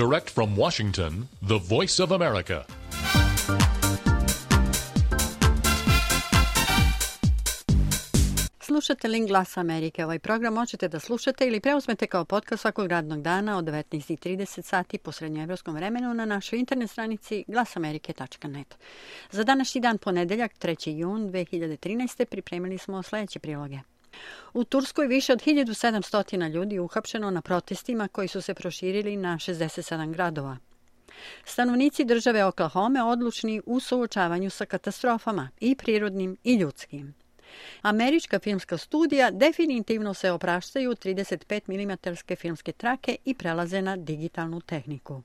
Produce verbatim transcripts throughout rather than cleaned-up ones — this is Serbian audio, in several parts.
Direct from Washington, the Voice of America. Slušate Link Glasa Amerike. Ovaj program možete da slušate ili preuzmete kao podcast svakog radnog dana od devetnaest i trideset sati po srednjoevropskom vremenu na našoj internet stranici glasamerike tačka net. Za današnji dan ponedeljak, treći jun dve hiljade trinaeste. pripremili smo sljedeće priloge. U Turskoj više od hiljadu sedamsto ljudi uhapšeno na protestima koji su se proširili na šezdeset sedam gradova. Stanovnici države Oklahome odlučni u suočavanju sa katastrofama, i prirodnim i ljudskim. Američka filmska studija definitivno se opraštaju trideset pet milimetarske filmske trake i prelaze na digitalnu tehniku.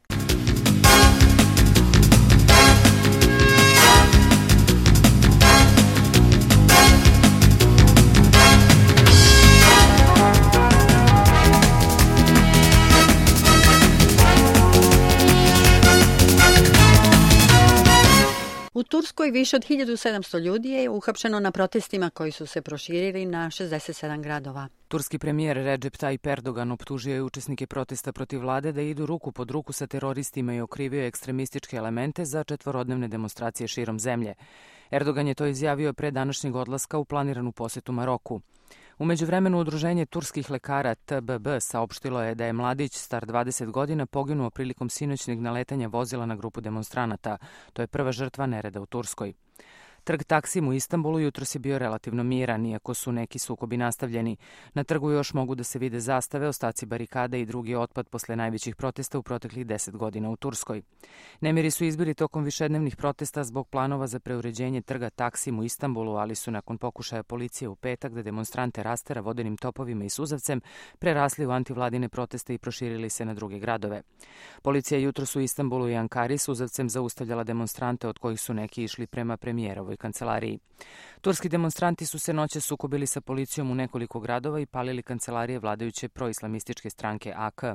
U Turskoj više od hiljadu sedamsto ljudi je uhapšeno na protestima koji su se proširili na šezdeset sedam gradova. Turski premijer Recep Tayyip Erdogan optužio je učesnike protesta protiv vlade da idu ruku pod ruku sa teroristima i okrivio ekstremističke elemente za četvorodnevne demonstracije širom zemlje. Erdogan je to izjavio pre današnjeg odlaska u planiranu posetu Maroku. U međuvremenu udruženje turskih lekara T B B saopštilo je da je mladić star dvadeset godina poginuo prilikom sinoćnjeg naletanja vozila na grupu demonstranata. To je prva žrtva nereda u Turskoj. Trg Taksim u Istanbulu jutros je bio relativno miran, iako su neki sukobi nastavljeni. Na trgu još mogu da se vide zastave, ostaci barikada i drugi otpad posle najvećih protesta u proteklih deset godina u Turskoj. Nemiri su izbili tokom višednevnih protesta zbog planova za preuređenje trga Taksim u Istanbulu, ali su nakon pokušaja policije u petak da demonstrante rastera vodenim topovima i suzavcem prerasli u antivladine proteste i proširili se na druge gradove. Policija jutros u Istanbulu i Ankari suzavcem zaustavljala demonstrante, od kojih su neki išli prema premijerovoj kancelariji. Turski demonstranti su se noće sukobili sa policijom u nekoliko gradova i palili kancelarije vladajuće proislamističke stranke A K.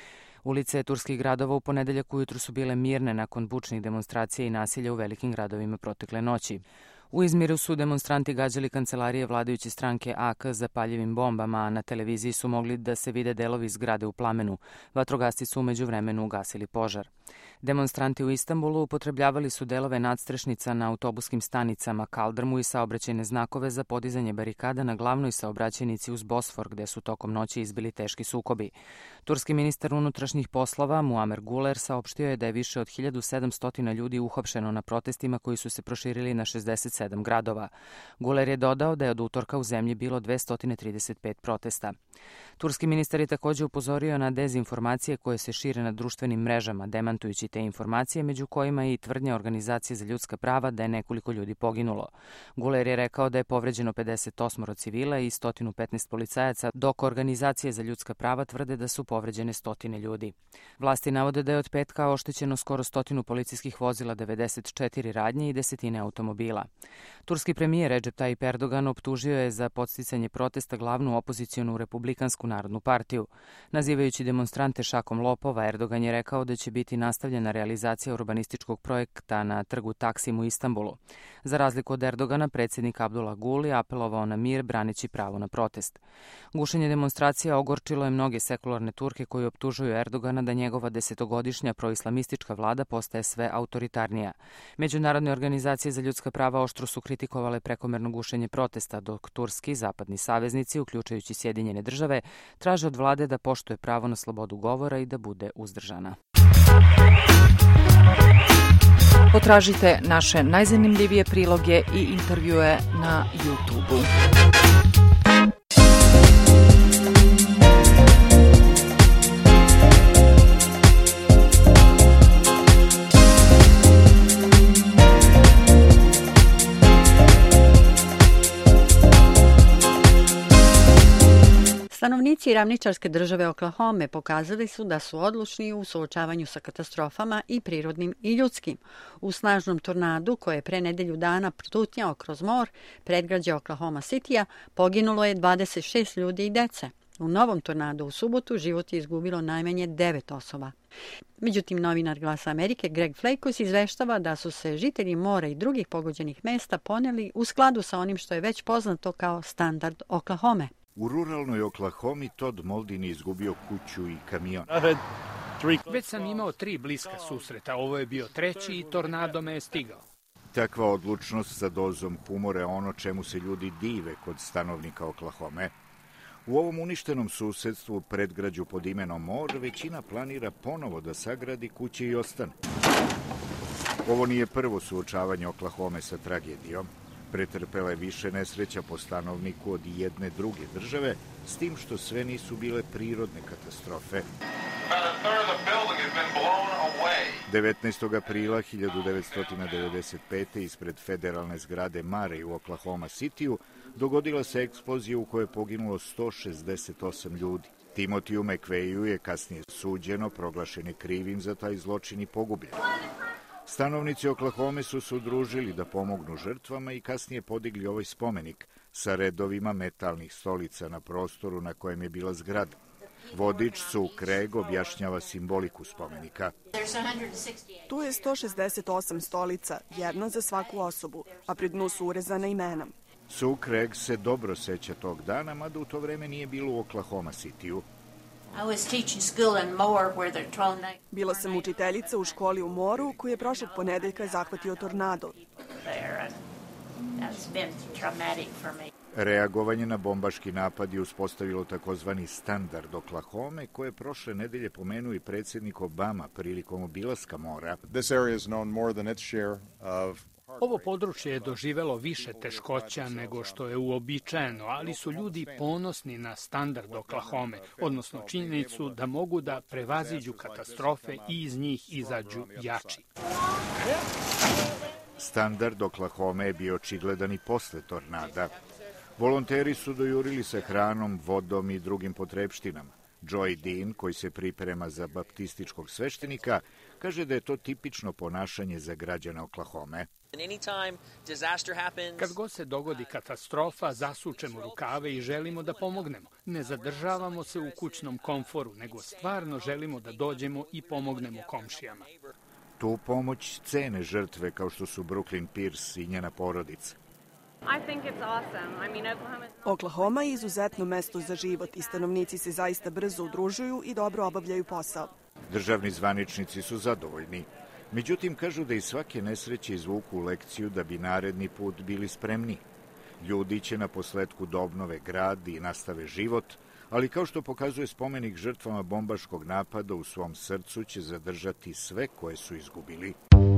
Ulice turskih gradova u ponedeljak ujutru su bile mirne nakon bučnih demonstracija i nasilja u velikim gradovima protekle noći. U Izmiru su demonstranti gađali kancelarije vladajuće stranke A K zapaljivim bombama, a na televiziji su mogli da se vide delovi zgrade u plamenu. Vatrogasci su umeđu vremenu ugasili požar. Demonstranti u Istanbulu upotrebljavali su delove nadstrešnica na autobuskim stanicama, kaldrmu i saobraćajne znakove za podizanje barikada na glavnoj saobraćajnici uz Bosfor, gde su tokom noći izbili teški sukobi. Turski ministar unutrašnjih poslova Muamer Guler saopštio je da je više od hiljadu sedamsto ljudi uhapšeno na protestima koji su se proširili na šezdeset sedam gradova. Guler je dodao da je od utorka u zemlji bilo dvesta trideset pet protesta. Turski ministar je također upozorio na dezinformacije koje se šire na društvenim mrežama, demantujući te informacije, među kojima i tvrdnja Organizacije za ljudska prava da je nekoliko ljudi poginulo. Guler je rekao da je povređeno pedeset osam civila i sto petnaest policajaca, dok Organizacije za ljudska prava tvrde da su povređene stotine ljudi. Vlasti navode da je od petka oštećeno skoro stotinu policijskih vozila, devedeset četiri radnje i desetine automobila. Turski premijer Recep Tayyip Erdogan optužio je za podsticanje protesta glavnu opozicionu Republikansku narodnu partiju. Nazivajući demonstrante šakom lopova, Erdogan je rekao da će biti nastavljena realizacija urbanističkog projekta na trgu Taksim u Istanbulu. Za razliku od Erdogana, predsjednik Abdullah Gul je apelovao na mir braneći pravo na protest. Gušenje demonstracija ogorčilo je mnoge sekularne Turke koji optužuju Erdogana da njegova desetogodišnja proislamistička vlada postaje sve autoritarnija. Međunarodne organizacije za ljudska prava oštro su kritikovale prekomerno gušenje protesta, dok turski zapadni saveznici, uključujući Sjedinjene države, traže od vlade da poštuje pravo na slobodu govora i da bude uzdržana. Potražite naše najzanimljivije priloge i intervjue na YouTubeu. Stanovnici ravničarske države Oklahome pokazali su da su odlučni u suočavanju sa katastrofama i prirodnim i ljudskim. U snažnom tornadu koje je pre nedelju dana protutnjao kroz mor, predgrađe Oklahoma Citya, poginulo je dvadeset šest ljudi i dece. U novom tornadu u subotu život je izgubilo najmanje devet osoba. Međutim, novinar Glasa Amerike Greg Flakos izveštava da su se žitelji mora i drugih pogođenih mesta poneli u skladu sa onim što je već poznato kao standard Oklahome. U ruralnoj Oklahomi Todd Moldin je izgubio kuću i kamion. Već sam imao tri bliska susreta, ovo je bio treći i tornado me je stigao. Takva odlučnost sa dozom humora je ono čemu se ljudi dive kod stanovnika Oklahome. U ovom uništenom susedstvu predgrađu pod imenom Moore većina planira ponovo da sagradi kuće i ostane. Ovo nije prvo suočavanje Oklahome sa tragedijom. Pretrpela je više nesreća po stanovniku od jedne druge države, s tim što sve nisu bile prirodne katastrofe. devetnaestog aprila hiljadu devetsto devedeset pete. ispred federalne zgrade Murray u Oklahoma Cityu dogodila se eksplozija u kojoj je poginulo sto šezdeset osam ljudi. Timothyu McVeighu je kasnije suđeno, proglašen je krivim za taj zločin i pogubljen. Stanovnici Oklahome su se udružili da pomognu žrtvama i kasnije podigli ovaj spomenik sa redovima metalnih stolica na prostoru na kojem je bila zgrada. Vodič Sue Craig objašnjava simboliku spomenika. Tu je sto šezdeset osam stolica, jedna za svaku osobu, a pri dnu su urezana imena. Sue Craig se dobro seća tog dana, mada u to vreme nije bilo u Oklahoma Cityu. Bila sam učiteljica u školi u Mooru koju je prošlog ponedeljka zahvatio tornado. Reagovanje na bombaški napad je uspostavilo takozvani standard Oklahome, koje prošle nedelje pomenuo i predsjednik Obama prilikom obilaska Moora. Ovo područje je doživelo više teškoća nego što je uobičajeno, ali su ljudi ponosni na standard Oklahome, odnosno činjenicu da mogu da prevaziđu katastrofe i iz njih izađu jači. Standard Oklahome je bio očigledan i posle tornada. Volonteri su dojurili sa hranom, vodom i drugim potrepštinama. Joy Dean, koji se priprema za baptističkog sveštenika, kaže da je to tipično ponašanje za građane Oklahome. Kad god se dogodi katastrofa, zasučemo rukave i želimo da pomognemo. Ne zadržavamo se u kućnom komforu, nego stvarno želimo da dođemo i pomognemo komšijama. Tu pomoć cene žrtve kao što su Brooklyn Pierce i njena porodica. Oklahoma je izuzetno mesto za život i stanovnici se zaista brzo udružuju i dobro obavljaju posao. Državni zvaničnici su zadovoljni. Međutim, kažu da iz svake nesreće izvuku lekciju da bi naredni put bili spremni. Ljudi će na posledku da obnove grad i nastave život, ali kao što pokazuje spomenik žrtvama bombaškog napada, u svom srcu će zadržati sve koje su izgubili.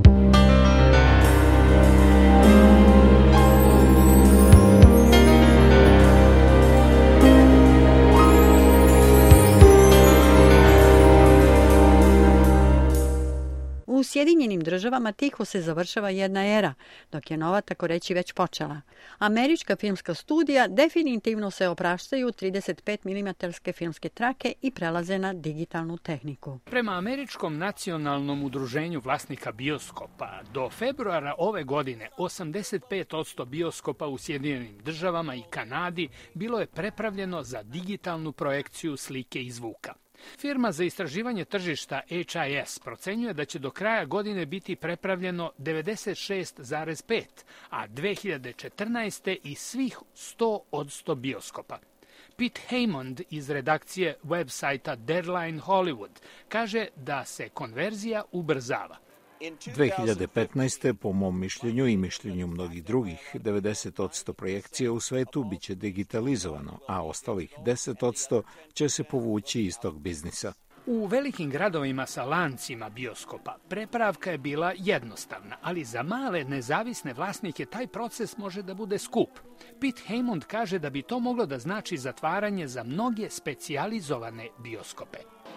U Sjedinjenim državama tiho se završava jedna era, dok je nova tako reći već počela. Američka filmska studija definitivno se opraštaju trideset pet milimetarske filmske trake i prelaze na digitalnu tehniku. Prema Američkom nacionalnom udruženju vlasnika bioskopa, do februara ove godine osamdeset pet posto bioskopa u Sjedinjenim državama i Kanadi bilo je prepravljeno za digitalnu projekciju slike i zvuka. Firma za istraživanje tržišta H I S procenjuje da će do kraja godine biti prepravljeno devedeset šest zarez pet, a dve hiljade četrnaeste. i svih sto od sto bioskopa. Pete Haymond iz redakcije web sajta Deadline Hollywood kaže da se konverzija ubrzava. dve hiljade petnaeste. po mom mišljenju i mišljenju mnogih drugih, devedeset posto projekcija u svetu biće digitalizovano, a ostalih deset posto će se povući iz tog biznisa. U velikim gradovima sa lancima bioskopa prepravka je bila jednostavna, ali za male nezavisne vlasnike taj proces može da bude skup. Pete Haymond kaže da bi to moglo da znači zatvaranje za mnoge specijalizovane bioskope.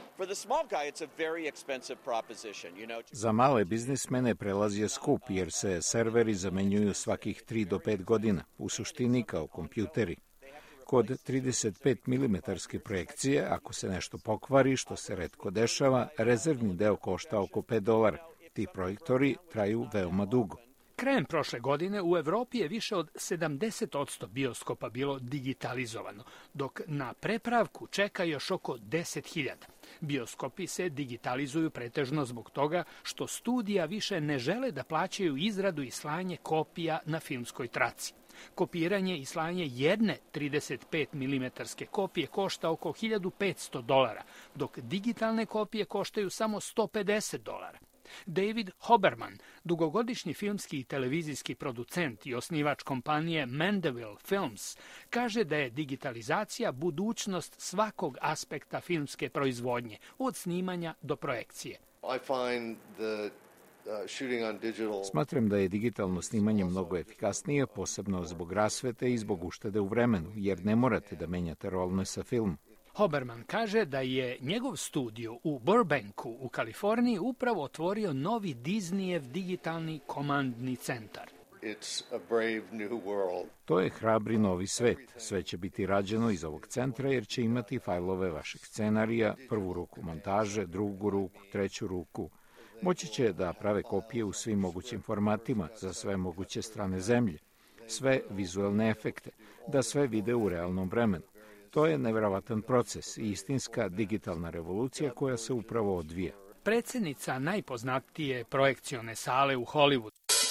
Za male biznismene prelaz je skup jer se serveri zamenjuju svakih tri do pet godina, u suštini kao kompjuteri. Kod trideset pet milimetarske projekcije, ako se nešto pokvari, što se retko dešava, rezervni deo košta oko pet dolara. Ti projektori traju veoma dugo. Krajem prošle godine u Evropi je više od sedamdeset posto bioskopa bilo digitalizovano, dok na prepravku čeka još oko deset hiljada. Bioskopi se digitalizuju pretežno zbog toga što studija više ne žele da plaćaju izradu i slanje kopija na filmskoj traci. Kopiranje i slanje jedne trideset pet milimetarske kopije košta oko hiljadu petsto dolara, dok digitalne kopije koštaju samo sto pedeset dolara. David Hoberman, dugogodišnji filmski i televizijski producent i osnivač kompanije Mandeville Films, kaže da je digitalizacija budućnost svakog aspekta filmske proizvodnje, od snimanja do projekcije. I find the Smatram da je digitalno snimanje mnogo efikasnije, posebno zbog rasvete i zbog uštede u vremenu, jer ne morate da menjate rolne sa filmom. Hoberman kaže da je njegov studio u Burbanku u Kaliforniji upravo otvorio novi Disneyev digitalni komandni centar. It's a brave new world. To je hrabri novi svet. Sve će biti rađeno iz ovog centra jer će imati fajlove vašeg scenarija, prvu ruku montaže, drugu ruku, treću ruku. Moći će da prave kopije u svim mogućim formatima za sve moguće strane zemlje, sve vizuelne efekte, da sve vide u realnom vremenu. To je nevjerovatan proces i istinska digitalna revolucija koja se upravo odvija. Predsjednica najpoznatije projekcione sale u Hollywoodu.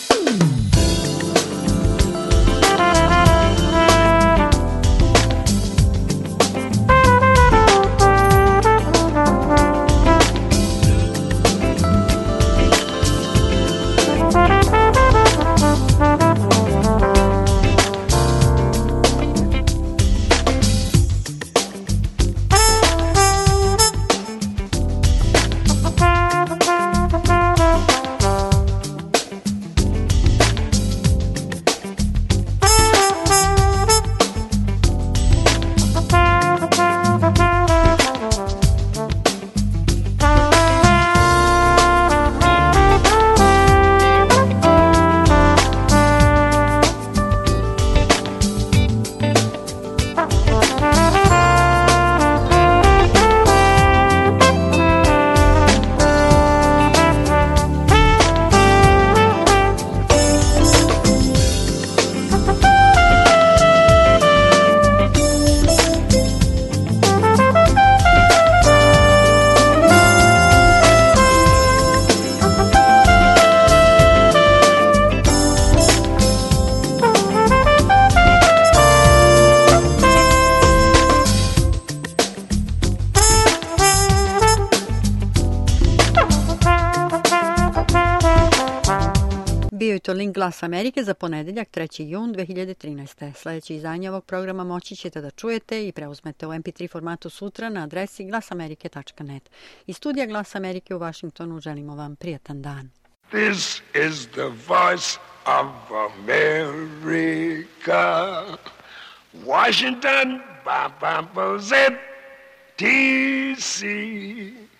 Bio je to link Glas Amerike za ponedeljak treći jun dve hiljade trinaeste. Sljedeće izdanje ovog programa moći ćete da čujete i preuzmete u em pe tri formatu sutra na adresi glasamerike tačka net. Iz studija Glas Amerike u Vašingtonu želimo vam prijatan dan. This is the voice of America. Washington, ba ba ba Z T C.